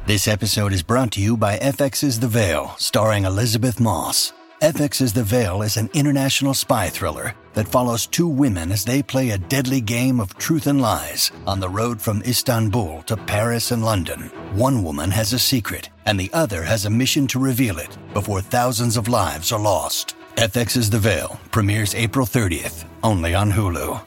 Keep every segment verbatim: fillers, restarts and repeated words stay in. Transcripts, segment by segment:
This episode is brought to you by F X's The Veil, starring Elizabeth Moss. F X's The Veil is an international spy thriller that follows two women as they play a deadly game of truth and lies on the road from Istanbul to Paris and London. One woman has a secret, and the other has a mission to reveal it before thousands of lives are lost. F X's The Veil premieres April thirtieth, only on Hulu.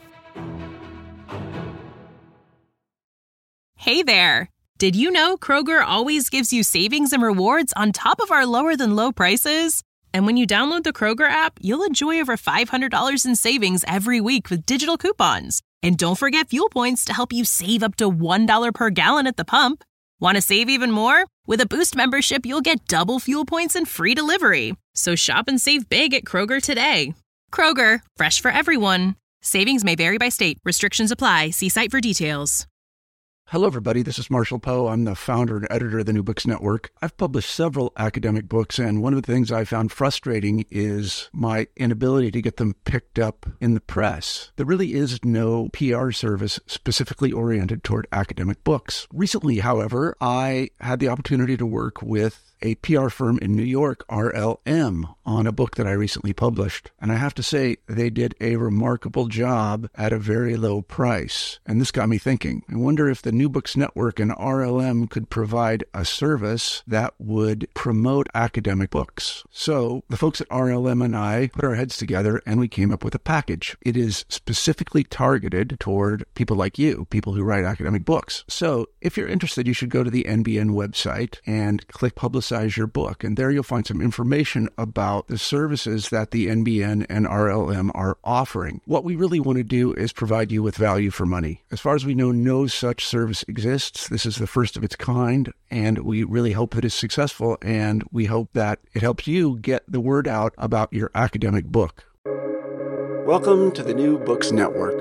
Hey there! Did you know Kroger always gives you savings and rewards on top of our lower-than-low prices? And when you download the Kroger app, you'll enjoy over five hundred dollars in savings every week with digital coupons. And don't forget fuel points to help you save up to one dollar per gallon at the pump. Want to save even more? With a Boost membership, you'll get double fuel points and free delivery. So shop and save big at Kroger today. Kroger, fresh for everyone. Savings may vary by state. Restrictions apply. See site for details. Hello, everybody. This is Marshall Poe. I'm the founder and editor of the New Books Network. I've published several academic books, and one of the things I found frustrating is my inability to get them picked up in the press. There really is no P R service specifically oriented toward academic books. Recently, however, I had the opportunity to work with a P R firm in New York, R L M, on a book that I recently published. And I have to say, they did a remarkable job at a very low price. And this got me thinking. I wonder if the New Books Network and R L M could provide a service that would promote academic books. So the folks at R L M and I put our heads together and we came up with a package. It is specifically targeted toward people like you, people who write academic books. So if you're interested, you should go to the N B N website and click Publicize your book, and there you'll find some information about the services that the N B N and R L M are offering. What we really want to do is provide you with value for money. As far as we know, no such service exists. This is the first of its kind, and we really hope that it's successful, and we hope that it helps you get the word out about your academic book. Welcome to the New Books Network.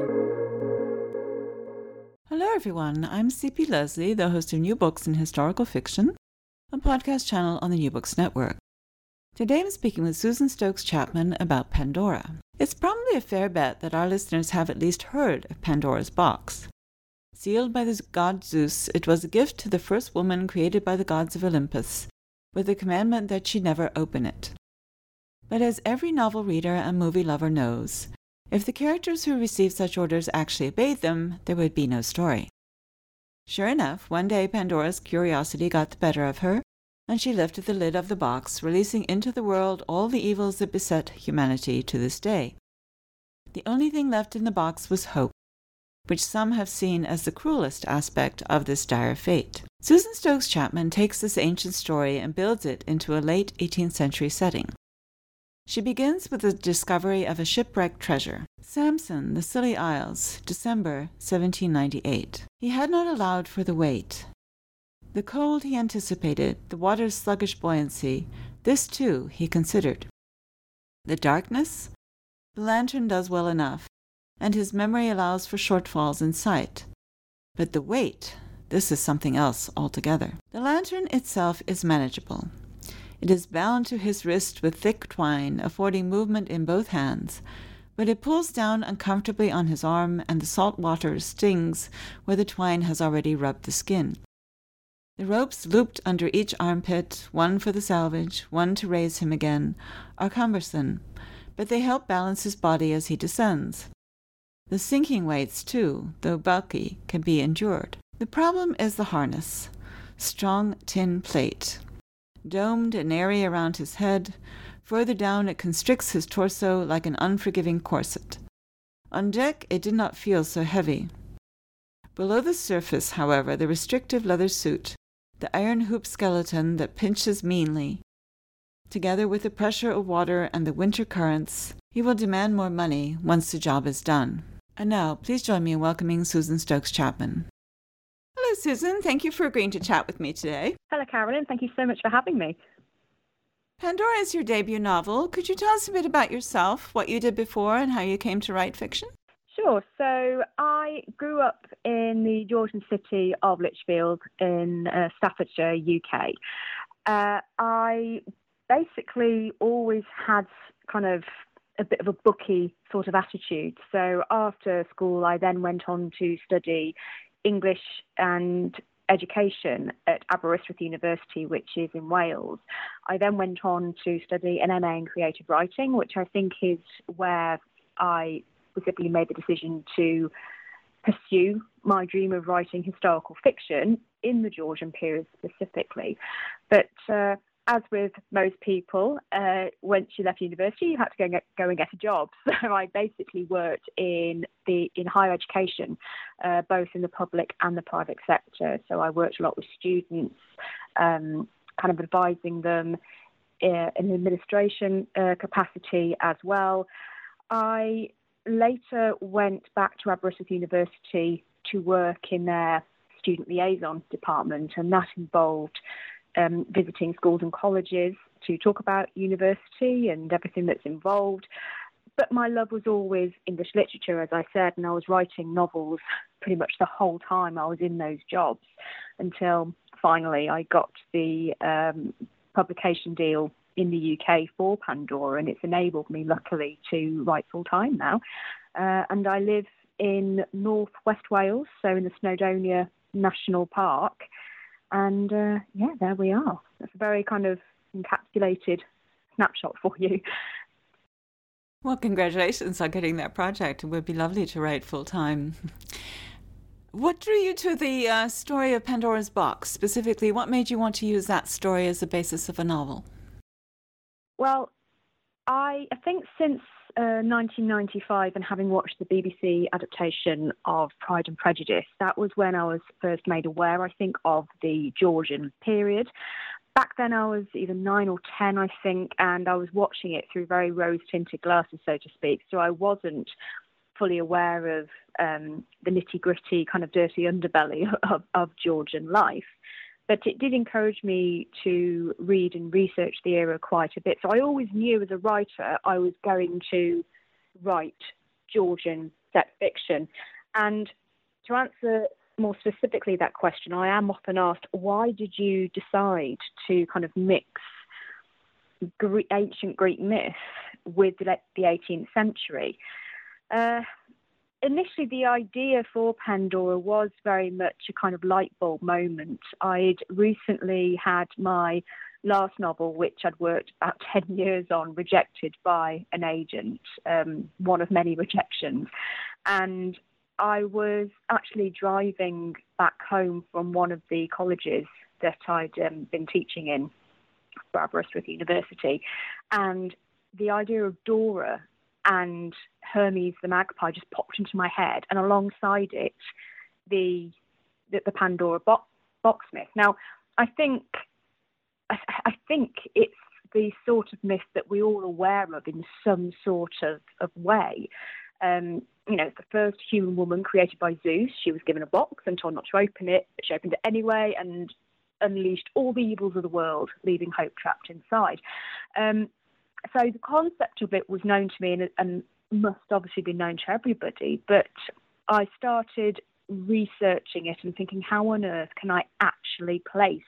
Hello, everyone. I'm C P Lesley, the host of New Books in Historical Fiction, a podcast channel on the New Books Network. Today I'm speaking with Susan Stokes Chapman about Pandora. It's probably a fair bet that our listeners have at least heard of Pandora's box. Sealed by the god Zeus, it was a gift to the first woman created by the gods of Olympus, with the commandment that she never open it. But as every novel reader and movie lover knows, if the characters who received such orders actually obeyed them, there would be no story. Sure enough, one day Pandora's curiosity got the better of her, and she lifted the lid of the box, releasing into the world all the evils that beset humanity to this day. The only thing left in the box was hope, which some have seen as the cruelest aspect of this dire fate. Susan Stokes Chapman takes this ancient story and builds it into a late eighteenth century setting. She begins with the discovery of a shipwrecked treasure. Samson, the Scilly Isles, December seventeen ninety-eight. He had not allowed for the weight. The cold he anticipated, the water's sluggish buoyancy, this too he considered. The darkness? The lantern does well enough, and his memory allows for shortfalls in sight. But the weight, this is something else altogether. The lantern itself is manageable. It is bound to his wrist with thick twine, affording movement in both hands, but it pulls down uncomfortably on his arm, and the salt water stings where the twine has already rubbed the skin. The ropes looped under each armpit, one for the salvage, one to raise him again, are cumbersome, but they help balance his body as he descends. The sinking weights, too, though bulky, can be endured. The problem is the harness. Strong tin plate. Domed and airy around his head, further down it constricts his torso like an unforgiving corset. On deck it did not feel so heavy. Below the surface, however, the restrictive leather suit, the iron hoop skeleton that pinches meanly, together with the pressure of water and the winter currents, he will demand more money once the job is done. And now, please join me in welcoming Susan Stokes Chapman. Hello, Susan. Thank you for agreeing to chat with me today. Hello, Carolyn. Thank you so much for having me. Pandora is your debut novel. Could you tell us a bit about yourself, what you did before, and how you came to write fiction? Sure. So I grew up in the Georgian city of Lichfield in uh, Staffordshire, U K. Uh, I basically always had kind of a bit of a booky sort of attitude. So after school, I then went on to study English and education at Aberystwyth University, which is in Wales. I then went on to study an M A in creative writing, which I think is where I specifically made the decision to pursue my dream of writing historical fiction in the Georgian period specifically. But uh, as with most people, uh, once you left university, you had to go and, get, go and get a job. So I basically worked in the in higher education, uh, both in the public and the private sector. So I worked a lot with students, um, kind of advising them uh, in an administration uh, capacity as well. I later went back to Aberystwyth University to work in their student liaison department, and that involved Um, visiting schools and colleges to talk about university and everything that's involved. But my love was always English literature, as I said, and I was writing novels pretty much the whole time I was in those jobs until finally I got the um, publication deal in the U K for Pandora, and it's enabled me, luckily, to write full-time now. Uh, and I live in North West Wales, so in the Snowdonia National Park. And, uh, yeah, there we are. That's a very kind of encapsulated snapshot for you. Well, congratulations on getting that project. It would be lovely to write full-time. What drew you to the uh, story of Pandora's Box? Specifically, what made you want to use that story as the basis of a novel? Well, I, I think since uh, nineteen ninety-five and having watched the B B C adaptation of Pride and Prejudice, that was when I was first made aware, I think, of the Georgian period. Back then I was either nine or ten, I think, and I was watching it through very rose-tinted glasses, so to speak, so I wasn't fully aware of um, the nitty-gritty, kind of dirty underbelly of, of Georgian life. But it did encourage me to read and research the era quite a bit. So I always knew as a writer I was going to write Georgian set fiction. And to answer more specifically that question, I am often asked, why did you decide to kind of mix Greek, ancient Greek myth with the eighteenth century? Uh, Initially, the idea for Pandora was very much a kind of light bulb moment. I'd recently had my last novel, which I'd worked about ten years on, rejected by an agent, um, one of many rejections. And I was actually driving back home from one of the colleges that I'd um, been teaching in for Aberystwyth University. And the idea of Dora and Hermes the magpie just popped into my head, and alongside it, the the, the Pandora box, box myth. Now, I think I, I think it's the sort of myth that we're all aware of in some sort of, of way. Um, you know, the first human woman created by Zeus. She was given a box and told not to open it, but she opened it anyway and unleashed all the evils of the world, leaving hope trapped inside. Um, So the concept of it was known to me and, and must obviously be known to everybody, but I started researching it and thinking, how on earth can I actually place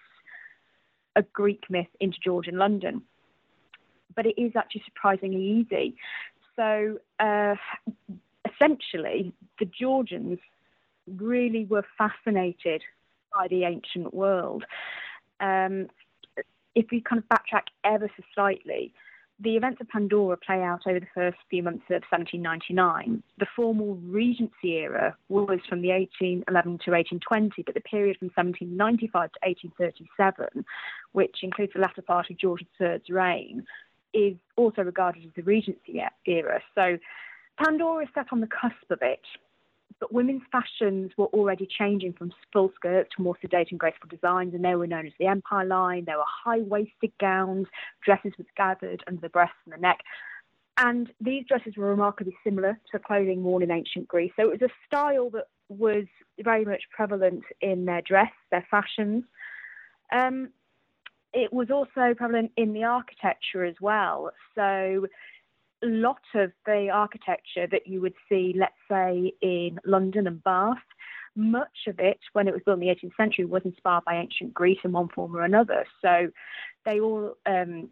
a Greek myth into Georgian London? But it is actually surprisingly easy. So uh, essentially, the Georgians really were fascinated by the ancient world. Um, if we kind of backtrack ever so slightly, the events of Pandora play out over the first few months of seventeen ninety-nine. The formal Regency era was from the eighteen eleven to eighteen twenty, but the period from seventeen ninety-five to eighteen thirty-seven, which includes the latter part of George the Third's reign, is also regarded as the Regency era. So Pandora is set on the cusp of it, but women's fashions were already changing from full skirts to more sedate and graceful designs, and they were known as the Empire line. There were high-waisted gowns, dresses with gathered under the breasts and the neck. And these dresses were remarkably similar to clothing worn in ancient Greece. So it was a style that was very much prevalent in their dress, their fashions. Um, it was also prevalent in the architecture as well. So a lot of the architecture that you would see, let's say, in London and Bath, much of it, when it was built in the eighteenth century, was inspired by ancient Greece in one form or another. So they all um,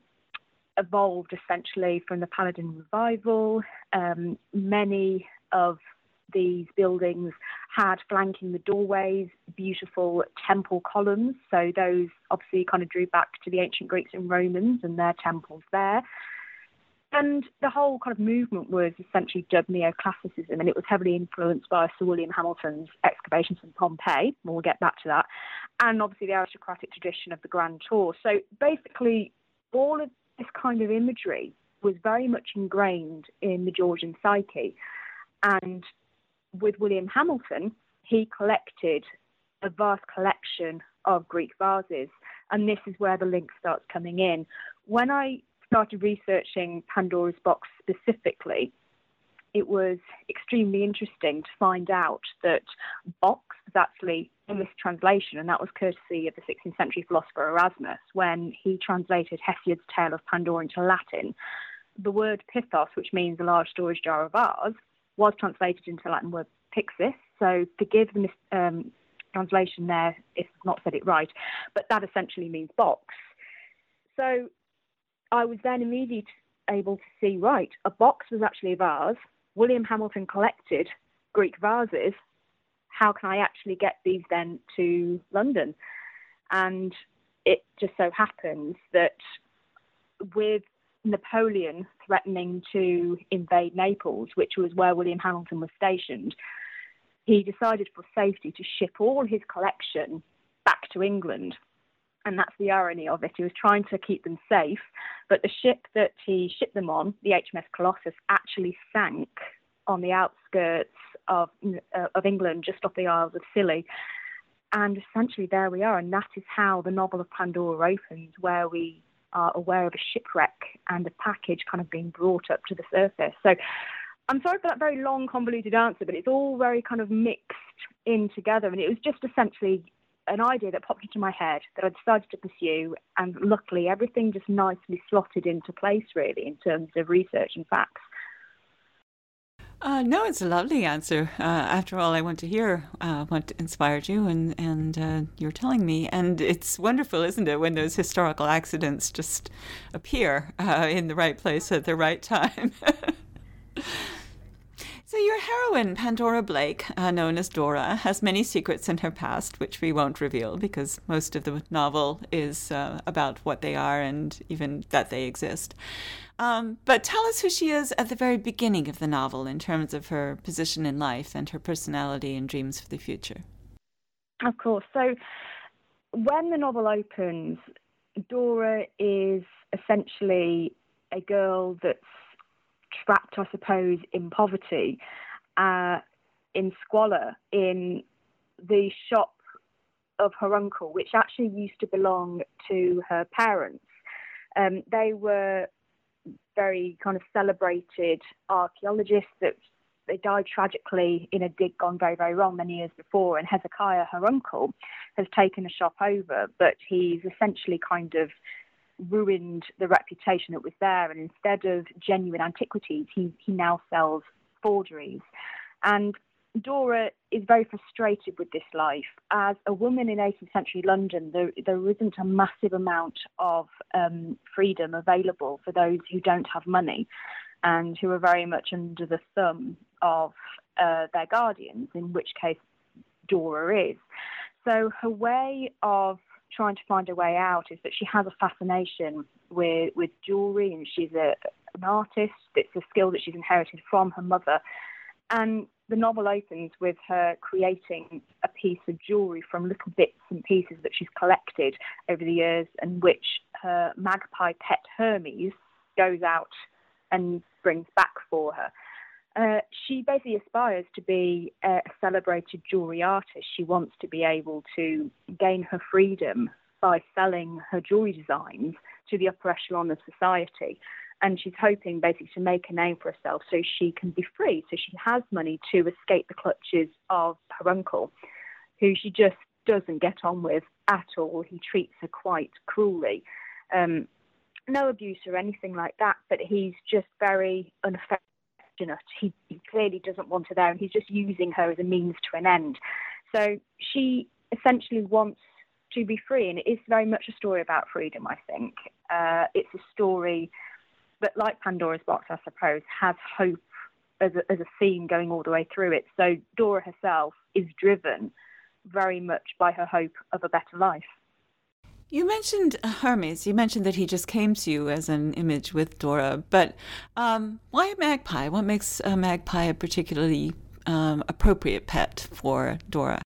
evolved essentially from the Paladin Revival. Um, many of these buildings had flanking the doorways beautiful temple columns. So those obviously kind of drew back to the ancient Greeks and Romans and their temples there. And the whole kind of movement was essentially dubbed neoclassicism, and it was heavily influenced by Sir William Hamilton's excavations in Pompeii. We'll get back to that. And obviously the aristocratic tradition of the Grand Tour. So basically all of this kind of imagery was very much ingrained in the Georgian psyche. And with William Hamilton, he collected a vast collection of Greek vases. And this is where the link starts coming in. When I started researching Pandora's Box specifically, it was extremely interesting to find out that box was actually a mistranslation, and that was courtesy of the sixteenth century philosopher Erasmus when he translated Hesiod's Tale of Pandora into Latin. The word pithos, which means a large storage jar of vase, was translated into the Latin word pyxis, so forgive the mis- um, translation there if I've not said it right, but that essentially means box. So I was then immediately able to see, right, a box was actually a vase. William Hamilton collected Greek vases. How can I actually get these then to London? And it just so happens that with Napoleon threatening to invade Naples, which was where William Hamilton was stationed, he decided for safety to ship all his collection back to England. And that's the irony of it. He was trying to keep them safe, but the ship that he shipped them on, the H M S Colossus, actually sank on the outskirts of uh, of England, just off the Isles of Scilly. And essentially there we are, and that is how the novel of Pandora opens, where we are aware of a shipwreck and a package kind of being brought up to the surface. So I'm sorry for that very long, convoluted answer, but it's all very kind of mixed in together. And it was just essentially an idea that popped into my head that I decided to pursue, and luckily everything just nicely slotted into place, really, in terms of research and facts. Uh, no, it's a lovely answer. Uh, after all, I want to hear uh, what inspired you, and, and uh, you're telling me. And it's wonderful, isn't it, when those historical accidents just appear uh, in the right place at the right time. So your heroine, Pandora Blake, uh, known as Dora, has many secrets in her past, which we won't reveal because most of the novel is uh, about what they are and even that they exist. Um, but tell us who she is at the very beginning of the novel in terms of her position in life and her personality and dreams for the future. Of course. So when the novel opens, Dora is essentially a girl that's trapped, I suppose, in poverty, uh, in squalor, in the shop of her uncle, which actually used to belong to her parents. Um, they were very kind of celebrated archaeologists that they died tragically in a dig gone very, very wrong many years before. And Hezekiah, her uncle, has taken the shop over, but he's essentially kind of ruined the reputation that was there, and instead of genuine antiquities, he, he now sells forgeries. And Dora is very frustrated with this life. As a woman in eighteenth century London, there, there isn't a massive amount of um, freedom available for those who don't have money and who are very much under the thumb of uh, their guardians, in which case Dora is. So her way of trying to find a way out is that she has a fascination with with jewelry, and she's a, an artist. It's a skill that she's inherited from her mother. And the novel opens with her creating a piece of jewelry from little bits and pieces that she's collected over the years, and which her magpie pet Hermes goes out and brings back for her. Uh, she basically aspires to be a celebrated jewellery artist. She wants to be able to gain her freedom by selling her jewellery designs to the upper echelon of society. And she's hoping basically to make a name for herself so she can be free, so she has money to escape the clutches of her uncle, who she just doesn't get on with at all. He treats her quite cruelly. Um, no abuse or anything like that, but he's just very unaffected. He, he clearly doesn't want her there, and he's just using her as a means to an end. So she essentially wants to be free, and it is very much a story about freedom, I think. Uh, it's a story that, like Pandora's Box, I suppose, has hope as a, as a theme going all the way through it. So Dora herself is driven very much by her hope of a better life. You mentioned Hermes. You mentioned that he just came to you as an image with Dora. But um, why a magpie? What makes a magpie a particularly um, appropriate pet for Dora?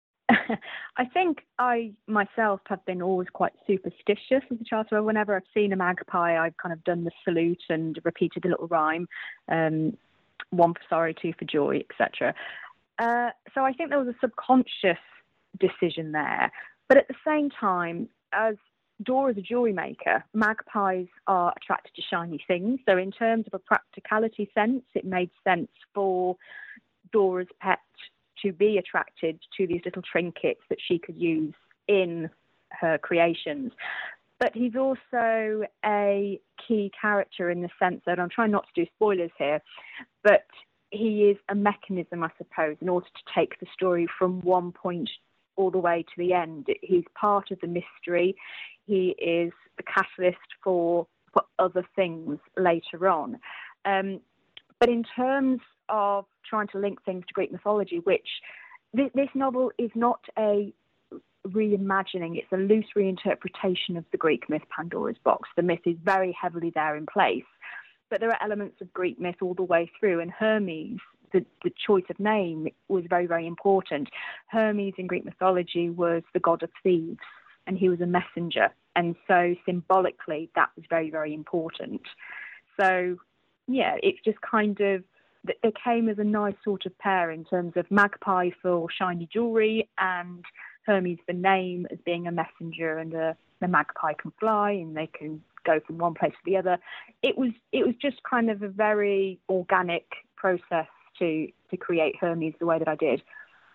I think I myself have been always quite superstitious as a child. So whenever I've seen a magpie, I've kind of done the salute and repeated the little rhyme, um, one for sorrow, two for joy, et cetera. Uh, so I think there was a subconscious decision there. But at the same time, as Dora's a jewelry maker, magpies are attracted to shiny things. So in terms of a practicality sense, it made sense for Dora's pet to be attracted to these little trinkets that she could use in her creations. But he's also a key character in the sense that, I'm trying not to do spoilers here, but he is a mechanism, I suppose, in order to take the story from one point all the way to the end. He's part of the mystery. He is the catalyst for, for other things later on. Um, but in terms of trying to link things to Greek mythology, which th- this novel is not a reimagining, it's a loose reinterpretation of the Greek myth Pandora's Box. The myth is very heavily there in place, but there are elements of Greek myth all the way through, and Hermes, the, the choice of name was very, very important. Hermes in Greek mythology was the god of thieves, and he was a messenger, and so symbolically that was very, very important. So yeah, it's just kind of, they came as a nice sort of pair in terms of magpie for shiny jewelry and Hermes the name as being a messenger, and a, the magpie can fly and they can go from one place to the other. It was it was just kind of a very organic process to to create Hermes the way that I did.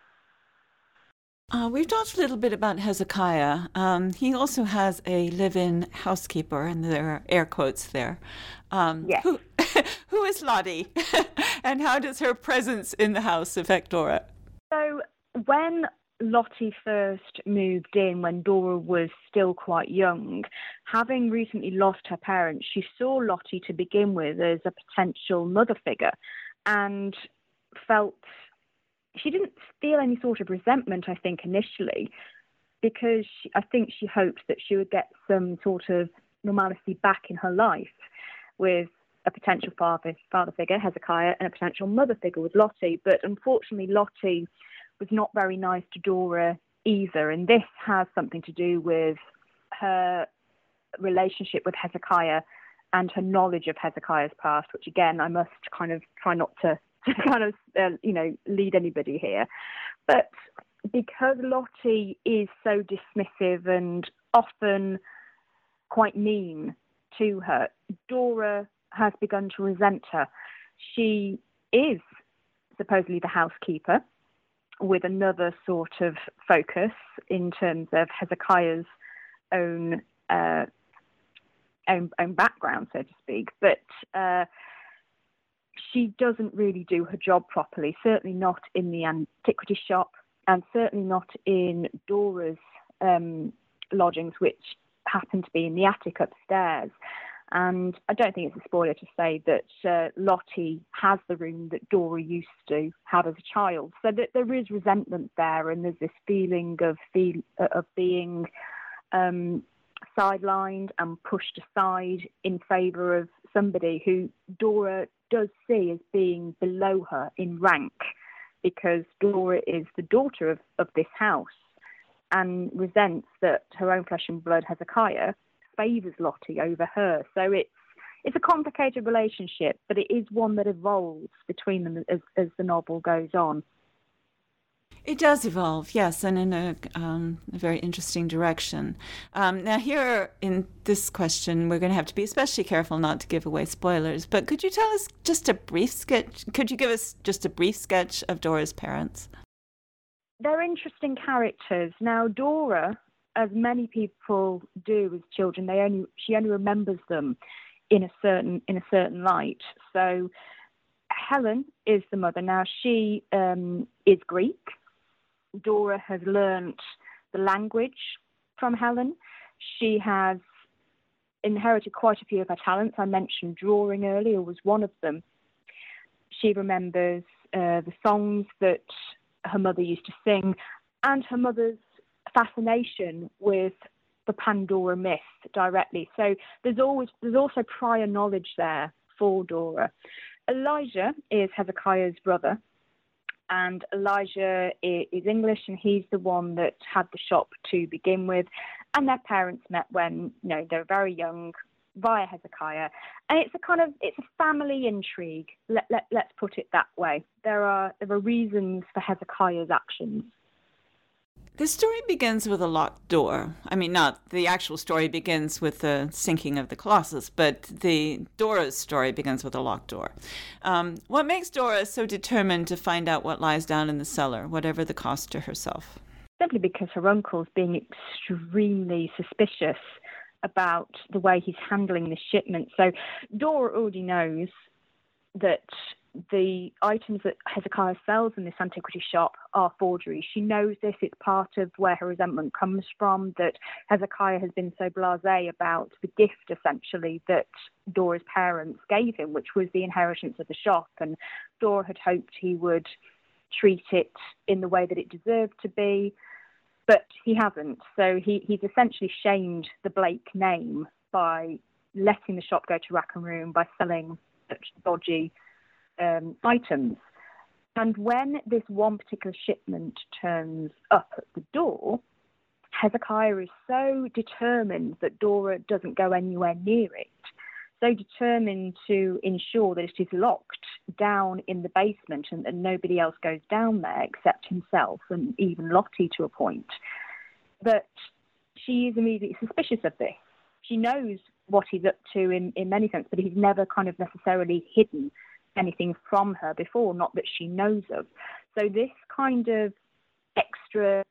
Uh, we've talked a little bit about Hezekiah. Um, he also has a live-in housekeeper, and there are air quotes there. Um, yes. Who, who is Lottie, and how does her presence in the house affect Dora? So when Lottie first moved in, when Dora was still quite young, having recently lost her parents, she saw Lottie to begin with as a potential mother figure, and felt she didn't feel any sort of resentment, I think, initially, because she, I think she hoped that she would get some sort of normality back in her life with a potential father, father figure, Hezekiah, and a potential mother figure with Lottie. But unfortunately, Lottie was not very nice to Dora either, and this has something to do with her relationship with Hezekiah and her knowledge of Hezekiah's past, which again, I must kind of try not to to kind of, uh, you know, lead anybody here. But because Lottie is so dismissive and often quite mean to her, Dora has begun to resent her. She is supposedly the housekeeper with another sort of focus in terms of Hezekiah's own uh, own, own background, so to speak. But uh, she doesn't really do her job properly, certainly not in the antiquity shop, and certainly not in Dora's um, lodgings, which happen to be in the attic upstairs. And I don't think it's a spoiler to say that uh, Lottie has the room that Dora used to have as a child. So that there is resentment there, and there's this feeling of feel, of being um, sidelined and pushed aside in favour of somebody who Dora does see as being below her in rank, because Dora is the daughter of, of this house, and resents that her own flesh and blood, Hezekiah, favours Lottie over her. So it's it's a complicated relationship, but it is one that evolves between them as, as the novel goes on. It does evolve, yes, and in a, um, a very interesting direction. Um, now here in this question, we're going to have to be especially careful not to give away spoilers, but could you tell us just a brief sketch, could you give us just a brief sketch of Dora's parents? They're interesting characters. Now, Dora, as many people do as children, they only she only remembers them in a certain in a certain light. So Helen is the mother. Now, she um, is Greek. Dora has learnt the language from Helen. She has inherited quite a few of her talents. I mentioned drawing earlier was one of them. She remembers uh, the songs that her mother used to sing and her mother's fascination with the Pandora myth directly. So there's always there's also prior knowledge there for Dora. Elijah is Hezekiah's brother, and Elijah is English, and he's the one that had the shop to begin with. And their parents met when, you know, they were very young via Hezekiah. And it's a kind of, it's a family intrigue. Let, let, let's put it that way. There are, there are reasons for Hezekiah's actions. The story begins with a locked door. I mean, not the actual story begins with the sinking of the Colossus, but the Dora's story begins with a locked door. Um, what makes Dora so determined to find out what lies down in the cellar, whatever the cost to herself? Simply because her uncle's being extremely suspicious about the way he's handling the shipment. So Dora already knows that the items that Hezekiah sells in this antiquity shop are forgeries. She knows this. It's part of where her resentment comes from, that Hezekiah has been so blasé about the gift, essentially, that Dora's parents gave him, which was the inheritance of the shop. And Dora had hoped he would treat it in the way that it deserved to be, but he hasn't. So he, he's essentially shamed the Blake name by letting the shop go to rack and ruin, by selling such dodgy Um, items. And when this one particular shipment turns up at the door, Hezekiah is so determined that Dora doesn't go anywhere near it, so determined to ensure that it is locked down in the basement and that nobody else goes down there except himself and even Lottie to a point, that she is immediately suspicious of this. She knows what he's up to in, in many sense, but he's never kind of necessarily hidden anything from her before, not that she knows of. So this kind of extra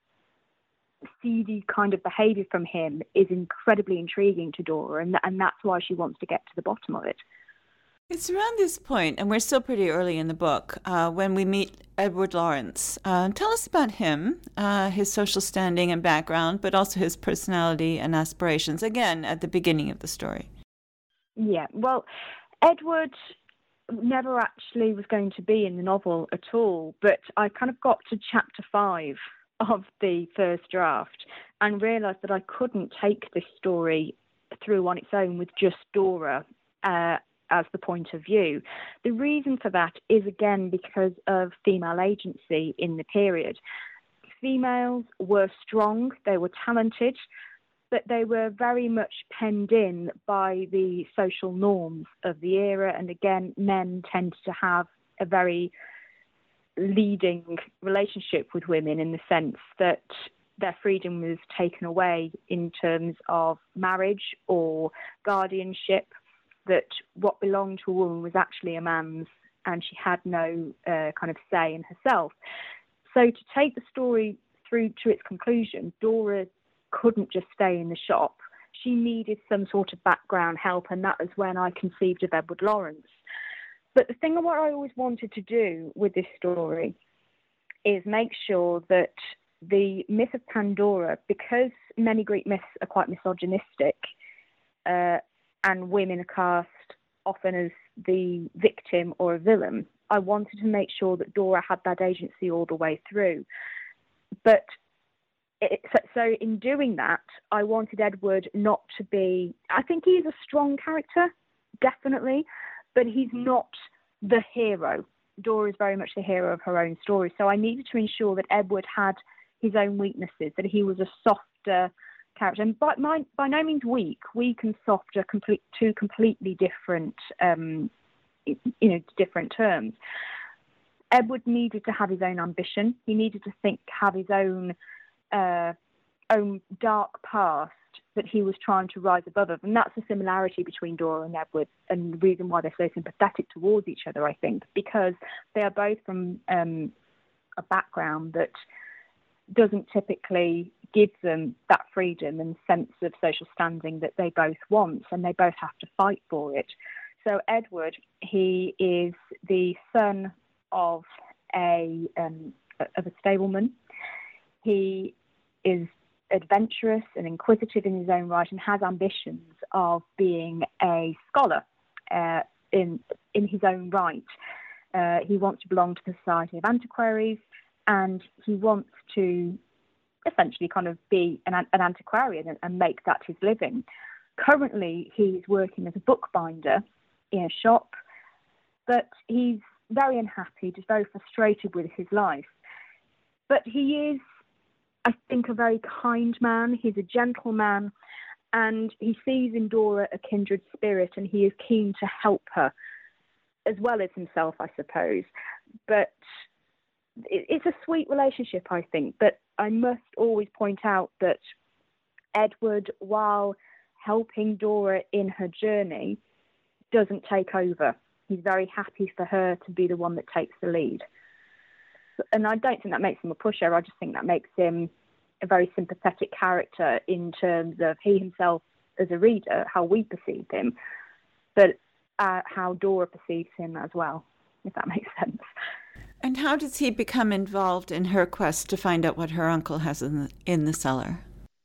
seedy kind of behaviour from him is incredibly intriguing to Dora, and, and that's why she wants to get to the bottom of it. It's around this point, and we're still pretty early in the book, uh, when we meet Edward Lawrence. Uh, tell us about him, uh, his social standing and background, but also his personality and aspirations, again, at the beginning of the story. Yeah, well, Edward never actually was going to be in the novel at all, but I kind of got to chapter five of the first draft and realised that I couldn't take this story through on its own with just Dora uh, as the point of view. The reason for that is, again, because of female agency in the period. Females were strong, they were talented, but they were very much penned in by the social norms of the era. And again, men tend to have a very leading relationship with women in the sense that their freedom was taken away in terms of marriage or guardianship, that what belonged to a woman was actually a man's, and she had no uh, kind of say in herself. So to take the story through to its conclusion, Dora couldn't just stay in the shop. She needed some sort of background help, and that was when I conceived of Edward Lawrence. But the thing what I always wanted to do with this story is make sure that the myth of Pandora, because many Greek myths are quite misogynistic, uh, and women are cast often as the victim or a villain, I wanted to make sure that Dora had that agency all the way through. But It, so, so in doing that, I wanted Edward not to be, I think he's a strong character, definitely, but he's not the hero. Dora is very much the hero of her own story. So I needed to ensure that Edward had his own weaknesses, that he was a softer character. And by, my, by no means weak, weak and soft are complete, two completely different, um, you know, different terms. Edward needed to have his own ambition. He needed to think, have his own Uh, own dark past that he was trying to rise above of. And that's the similarity between Dora and Edward, and the reason why they're so sympathetic towards each other, I think, because they are both from um, a background that doesn't typically give them that freedom and sense of social standing that they both want, and they both have to fight for it. So Edward, he is the son of a um, of a stableman. He is adventurous and inquisitive in his own right and has ambitions of being a scholar uh, in in his own right. Uh, he wants to belong to the Society of Antiquaries, and he wants to essentially kind of be an, an antiquarian and, and make that his living. Currently, he's working as a bookbinder in a shop, but he's very unhappy, just very frustrated with his life. But he is, I think, a very kind man. He's a gentleman, and he sees in Dora a kindred spirit, and he is keen to help her, as well as himself, I suppose. But it, it's a sweet relationship, I think. But I must always point out that Edward, while helping Dora in her journey, doesn't take over. He's very happy for her to be the one that takes the lead. And I don't think that makes him a pusher. I just think that makes him a very sympathetic character in terms of he himself as a reader, how we perceive him, but uh, how Dora perceives him as well, if that makes sense. And how does he become involved in her quest to find out what her uncle has in the, in the cellar?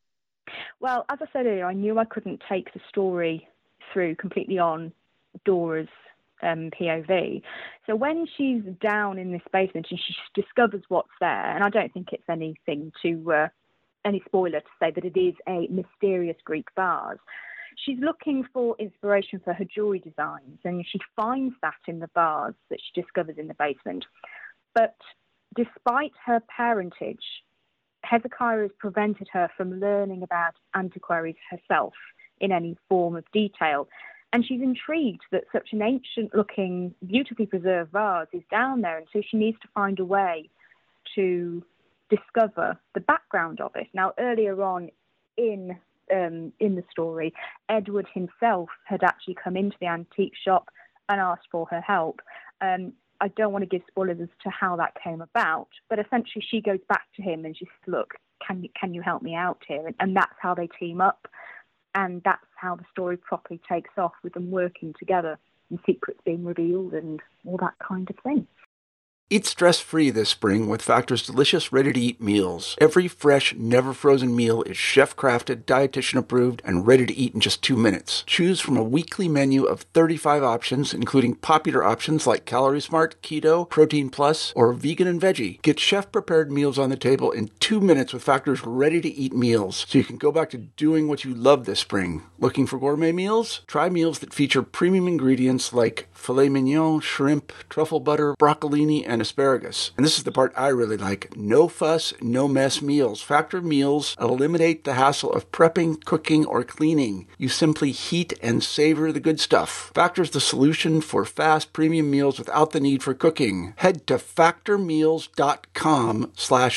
Well, as I said earlier, I knew I couldn't take the story through completely on Dora's um, P O V. So when she's down in this basement and she discovers what's there, and I don't think it's anything to, uh, any spoiler to say that it is a mysterious Greek vase, she's looking for inspiration for her jewellery designs, and she finds that in the vase that she discovers in the basement. But despite her parentage, Hezekiah has prevented her from learning about antiquaries herself in any form of detail. And she's intrigued that such an ancient-looking, beautifully preserved vase is down there, and so she needs to find a way to discover the background of it. Now, earlier on in um, in the story, Edward himself had actually come into the antique shop and asked for her help. Um, I don't want to give spoilers as to how that came about, but essentially she goes back to him and she says, look, can you, can you help me out here? And, and that's how they team up. And that's how the story properly takes off, with them working together and secrets being revealed and all that kind of thing. Eat stress-free this spring with Factor's delicious, ready-to-eat meals. Every fresh, never-frozen meal is chef-crafted, dietitian-approved, and ready to eat in just two minutes. Choose from a weekly menu of thirty-five options, including popular options like Calorie Smart, Keto, Protein Plus, or Vegan and Veggie. Get chef-prepared meals on the table in two minutes with Factor's ready-to-eat meals, so you can go back to doing what you love this spring. Looking for gourmet meals? Try meals that feature premium ingredients like filet mignon, shrimp, truffle butter, broccolini, and asparagus. And this is the part I really like. No fuss, no mess meals. Factor meals eliminate the hassle of prepping, cooking, or cleaning. You simply heat and savor the good stuff. Factor's the solution for fast premium meals without the need for cooking. Head to factormeals.com slash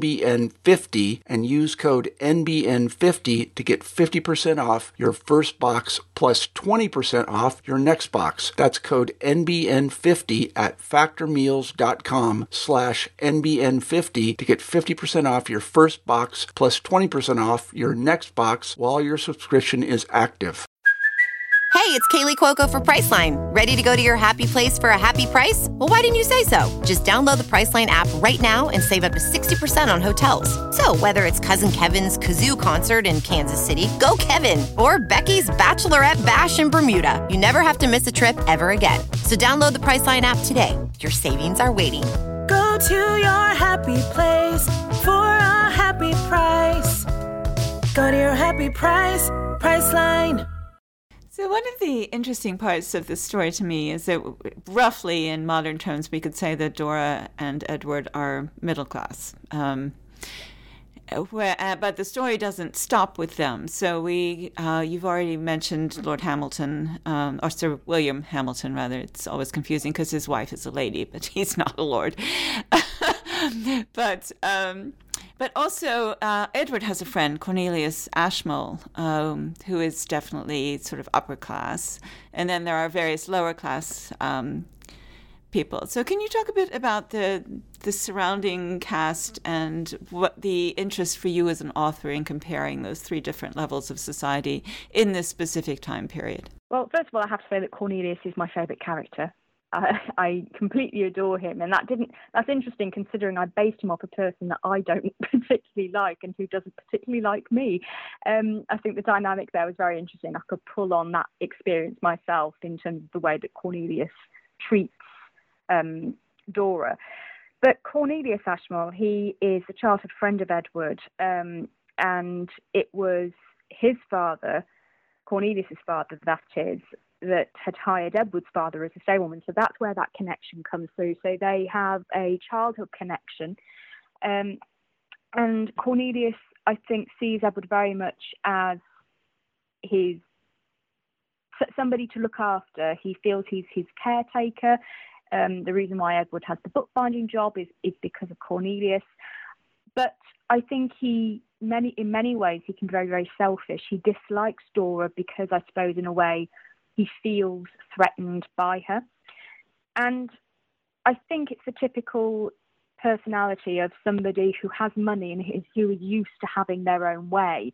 NBN50 and use code N B N fifty to get fifty percent off your first box plus twenty percent off your next box. That's code N B N fifty at factormeals.com slash NBN50 to get fifty percent off your first box plus twenty percent off your next box while your subscription is active. Hey, it's Kaylee Cuoco for Priceline. Ready to go to your happy place for a happy price? Well, why didn't you say so? Just download the Priceline app right now and save up to sixty percent on hotels. So whether it's Cousin Kevin's Kazoo Concert in Kansas City, go Kevin, or Becky's Bachelorette Bash in Bermuda, you never have to miss a trip ever again. So download the Priceline app today. Your savings are waiting. Go to your happy place for a happy price. Go to your happy price, Priceline. So one of the interesting parts of the story to me is that roughly in modern terms, we could say that Dora and Edward are middle class. Um, where, uh, but the story doesn't stop with them. So we, uh, you've already mentioned Lord Hamilton, um, or Sir William Hamilton, rather. It's always confusing because his wife is a lady, but he's not a lord. but... Um, But also, uh, Edward has a friend, Cornelius Ashmole, um, who is definitely sort of upper class. And then there are various lower class um, people. So can you talk a bit about the the surrounding cast and what the interest for you as an author in comparing those three different levels of society in this specific time period? Well, first of all, I have to say that Cornelius is my favourite character. I, I completely adore him, and that didn't. That's interesting considering I based him off a person that I don't particularly like and who doesn't particularly like me. Um, I think the dynamic there was very interesting. I could pull on that experience myself in terms of the way that Cornelius treats um, Dora. But Cornelius Ashmole, he is a childhood friend of Edward, um, and it was his father, Cornelius's father, that is, that had hired Edward's father as a stableman. So that's where that connection comes through. So they have a childhood connection. Um, and Cornelius, I think, sees Edward very much as his somebody to look after. He feels he's his caretaker. Um, the reason why Edward has the bookbinding job is, is because of Cornelius. But I think he, many in many ways, he can be very, very selfish. He dislikes Dora because, I suppose, in a way, he feels threatened by her. And I think it's the typical personality of somebody who has money and who is used to having their own way,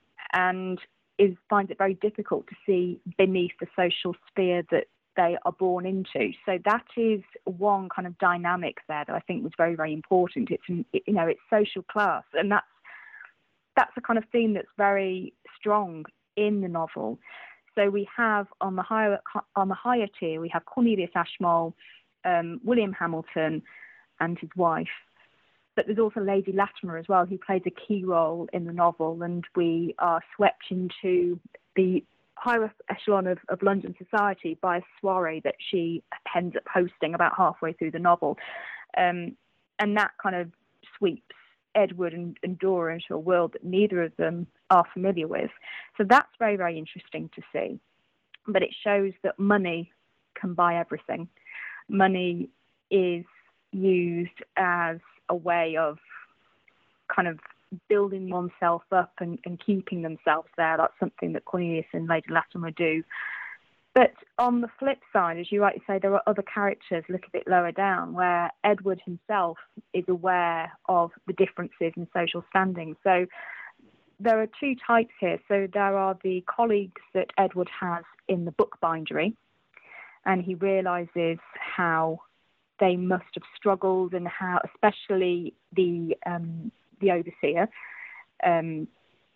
and is finds it very difficult to see beneath the social sphere that they are born into. So that is one kind of dynamic there that I think was very, very important. It's, you know, it's social class, and that's that's a kind of theme that's very strong in the novel. So we have on the higher on the higher tier, we have Cornelius Ashmole, um, William Hamilton, and his wife. But there's also Lady Latimer as well, who plays a key role in the novel, and we are swept into the higher echelon of, of London society by a soiree that she ends up hosting about halfway through the novel. Um, and that kind of sweeps Edward and, and Dora into a world that neither of them are familiar with. So that's very, very interesting to see. But it shows that money can buy everything. Money is used as a way of kind of building oneself up and, and keeping themselves there. That's something that Cornelius and Lady Latimer do. But on the flip side, as you rightly say, there are other characters a little bit lower down where Edward himself is aware of the differences in social standing. So there are two types here. So there are the colleagues that Edward has in the bookbindery, and he realises how they must have struggled, and how, especially the um, the overseer. Um,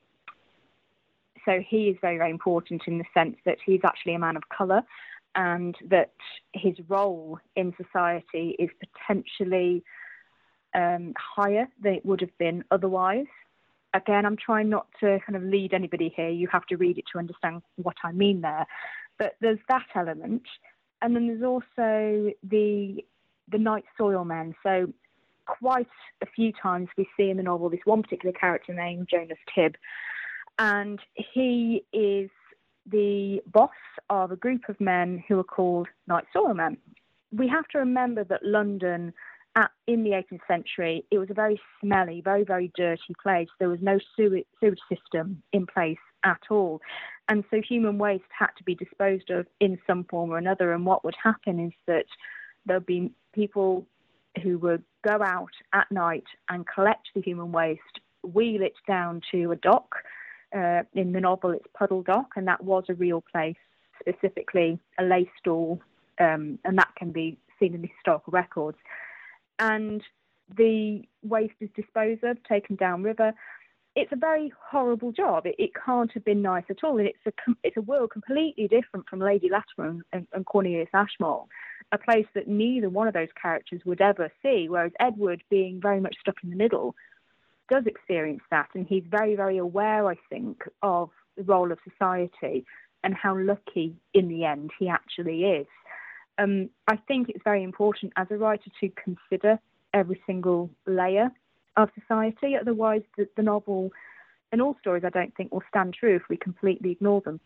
so he is very, very important in the sense that he's actually a man of colour, and that his role in society is potentially um, higher than it would have been otherwise. Again, I'm trying not to kind of lead anybody here. You have to read it to understand what I mean there. But there's that element. And then there's also the the Night Soil Men. So quite a few times we see in the novel this one particular character named Jonas Tibb, and he is the boss of a group of men who are called Night Soil Men. We have to remember that London at, in the eighteenth century, it was a very smelly, very, very dirty place. There was no sewage, sewage system in place at all. And so human waste had to be disposed of in some form or another. And what would happen is that there'll be people who would go out at night and collect the human waste, wheel it down to a dock. Uh, in the novel, it's Puddle Dock, and that was a real place, specifically a lay stall, um, and that can be seen in the historical records. And the waste is disposed of, taken downriver. It's a very horrible job. It, it can't have been nice at all, and it's a it's a world completely different from Lady Latimer and, and Cornelius Ashmole, a place that neither one of those characters would ever see, whereas Edward, being very much stuck in the middle, does experience that, and he's very, very aware, I think, of the role of society and how lucky, in the end, he actually is. Um, I think it's very important as a writer to consider every single layer of society. Otherwise, the, the novel and all stories, I don't think, will stand true if we completely ignore them.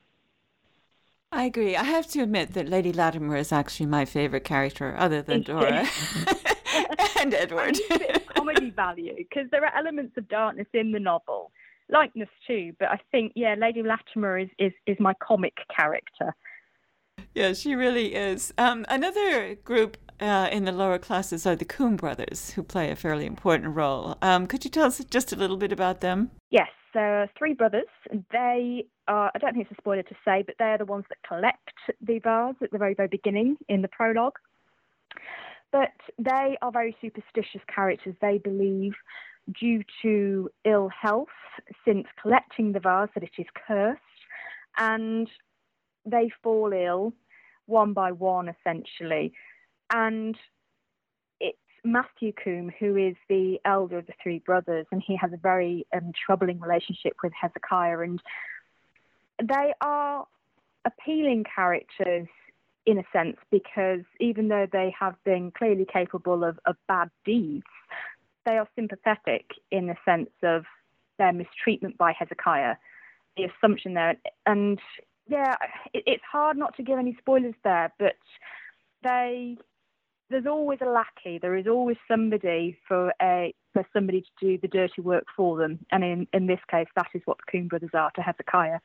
I agree. I have to admit that Lady Latimer is actually my favourite character, other than Dora and Edward. I need a bit of comedy value, because there are elements of darkness in the novel, lightness too, but I think, yeah, Lady Latimer is, is, is my comic character. Yeah, she really is. Um, another group uh, in the lower classes are the Coombe brothers, who play a fairly important role. Um, could you tell us just a little bit about them? Yes, there are three brothers. They are, I don't think it's a spoiler to say, but they're the ones that collect the vase at the very, very beginning in the prologue. But they are very superstitious characters. They believe, due to ill health since collecting the vase, that it is cursed, and they fall ill one by one, essentially. And it's Matthew Combe, who is the elder of the three brothers, and he has a very um, troubling relationship with Hezekiah. And they are appealing characters in a sense, because even though they have been clearly capable of, of bad deeds, they are sympathetic in the sense of their mistreatment by Hezekiah, the assumption there. And yeah, it, it's hard not to give any spoilers there, but they there's always a lackey. There is always somebody for a for somebody to do the dirty work for them. And in, in this case, that is what the Combe brothers are to Hezekiah.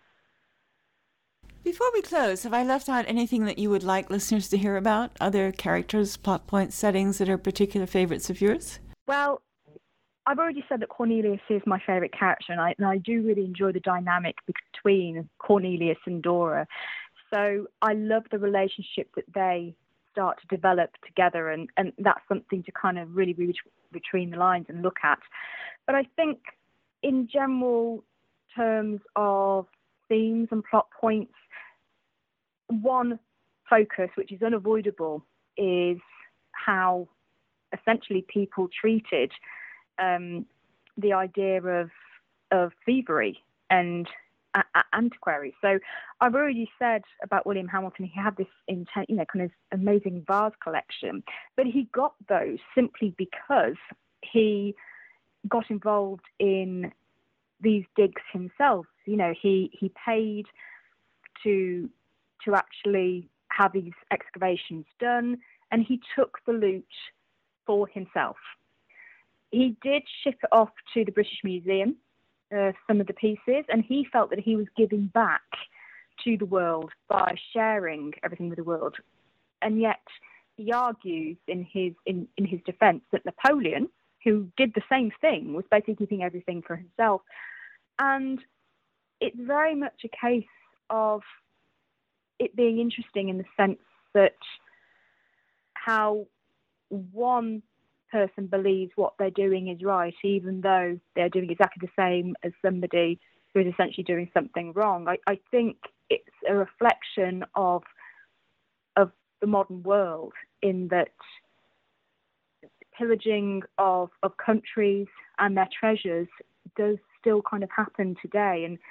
Before we close, have I left out anything that you would like listeners to hear about? Other characters, plot points, settings that are particular favorites of yours? Well, I've already said that Cornelius is my favourite character, and I, and I do really enjoy the dynamic between Cornelius and Dora. So I love the relationship that they start to develop together, and, and that's something to kind of really read between the lines and look at. But I think in general terms of themes and plot points, one focus, which is unavoidable, is how essentially people treated um, the idea of of thievery and uh, antiquary. So I've already said about William Hamilton, he had this intent, you know, kind of amazing vase collection, but he got those simply because he got involved in these digs himself. You know, he he paid to to actually have these excavations done, and he took the loot for himself. He did ship it off to the British Museum, uh, some of the pieces, and he felt that he was giving back to the world by sharing everything with the world. And yet he argues in his in, in his defence that Napoleon, who did the same thing, was basically keeping everything for himself. And it's very much a case of it being interesting in the sense that how one person believes what they're doing is right, even though they're doing exactly the same as somebody who is essentially doing something wrong. I, I think it's a reflection of of the modern world, in that pillaging of, of countries and their treasures does still kind of happen today. And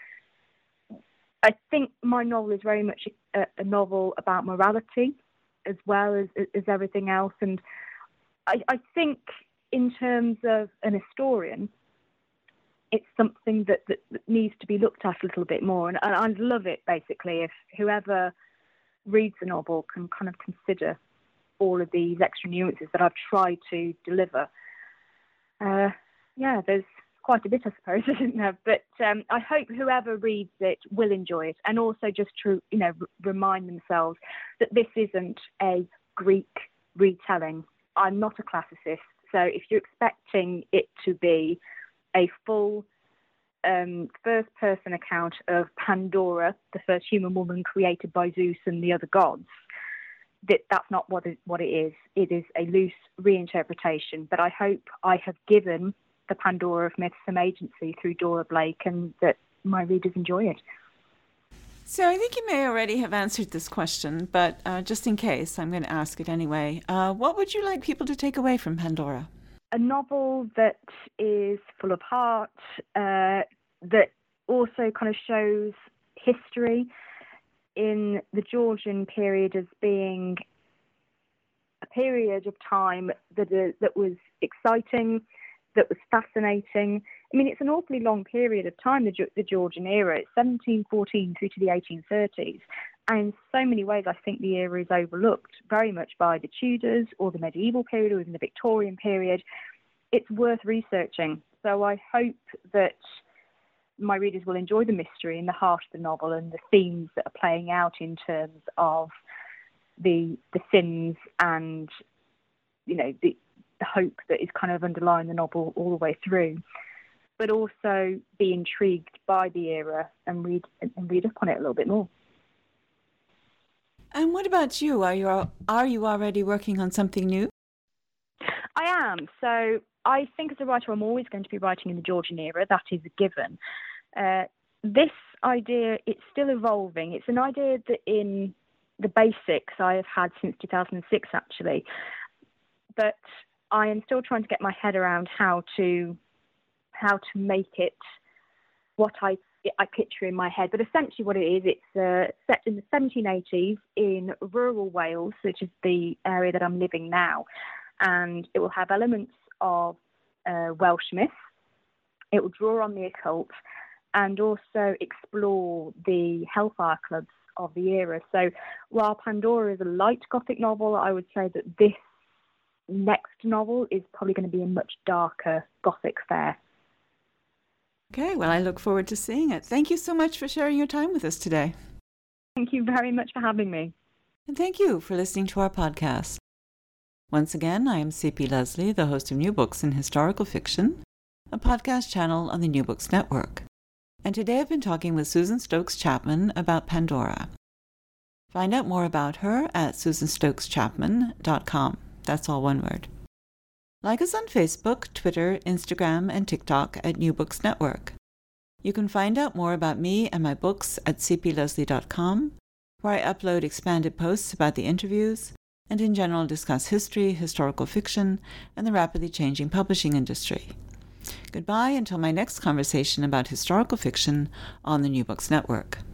I think my novel is very much a, a novel about morality as well as, as everything else. And I, I think in terms of an historian, it's something that, that, that needs to be looked at a little bit more. And, and I'd love it, basically, if whoever reads the novel can kind of consider all of these extra nuances that I've tried to deliver. Uh, yeah, there's quite a bit, I suppose, isn't there? But um, I hope whoever reads it will enjoy it, and also just to, you know, r- remind themselves that this isn't a Greek retelling. I'm not a classicist, so if you're expecting it to be a full um, first-person account of Pandora, the first human woman created by Zeus and the other gods, that that's not what it, what it is. It is a loose reinterpretation, but I hope I have given the Pandora of myths some agency through Dora Blake, and that my readers enjoy it. So I think you may already have answered this question, but uh, just in case, I'm going to ask it anyway. Uh, what would you like people to take away from Pandora? A novel that is full of heart, uh, that also kind of shows history in the Georgian period as being a period of time that uh, that was exciting, that was fascinating. I mean, it's an awfully long period of time, the, the Georgian era. It's seventeen fourteen through to the eighteen thirties. And in so many ways, I think the era is overlooked very much by the Tudors or the medieval period or even the Victorian period. It's worth researching. So I hope that my readers will enjoy the mystery and the heart of the novel and the themes that are playing out in terms of the the sins and, you know, the the hope that is kind of underlying the novel all the way through, but also be intrigued by the era and read and read up on it a little bit more. And what about you? Are you are you already working on something new? I am. So I think as a writer, I'm always going to be writing in the Georgian era. That is a given. Uh, this idea, it's still evolving. It's an idea that in the basics I have had since two thousand six, actually. But I am still trying to get my head around how to how to make it what I I picture in my head. But essentially what it is, it's uh, set in the seventeen eighties in rural Wales, which is the area that I'm living now. And it will have elements of uh, Welsh myth. It will draw on the occult and also explore the hellfire clubs of the era. So while Pandora is a light Gothic novel, I would say that this next novel is probably going to be a much darker Gothic fare. Okay, well, I look forward to seeing it. Thank you so much for sharing your time with us today. Thank you very much for having me. And thank you for listening to our podcast. Once again, I am C P Lesley, the host of New Books in Historical Fiction, a podcast channel on the New Books Network. And today I've been talking with Susan Stokes Chapman about Pandora. Find out more about her at susan stokes chapman dot com. That's all one word. Like us on Facebook, Twitter, Instagram, and TikTok at New Books Network. You can find out more about me and my books at c p lesley dot com, where I upload expanded posts about the interviews and in general discuss history, historical fiction, and the rapidly changing publishing industry. Goodbye until my next conversation about historical fiction on the New Books Network.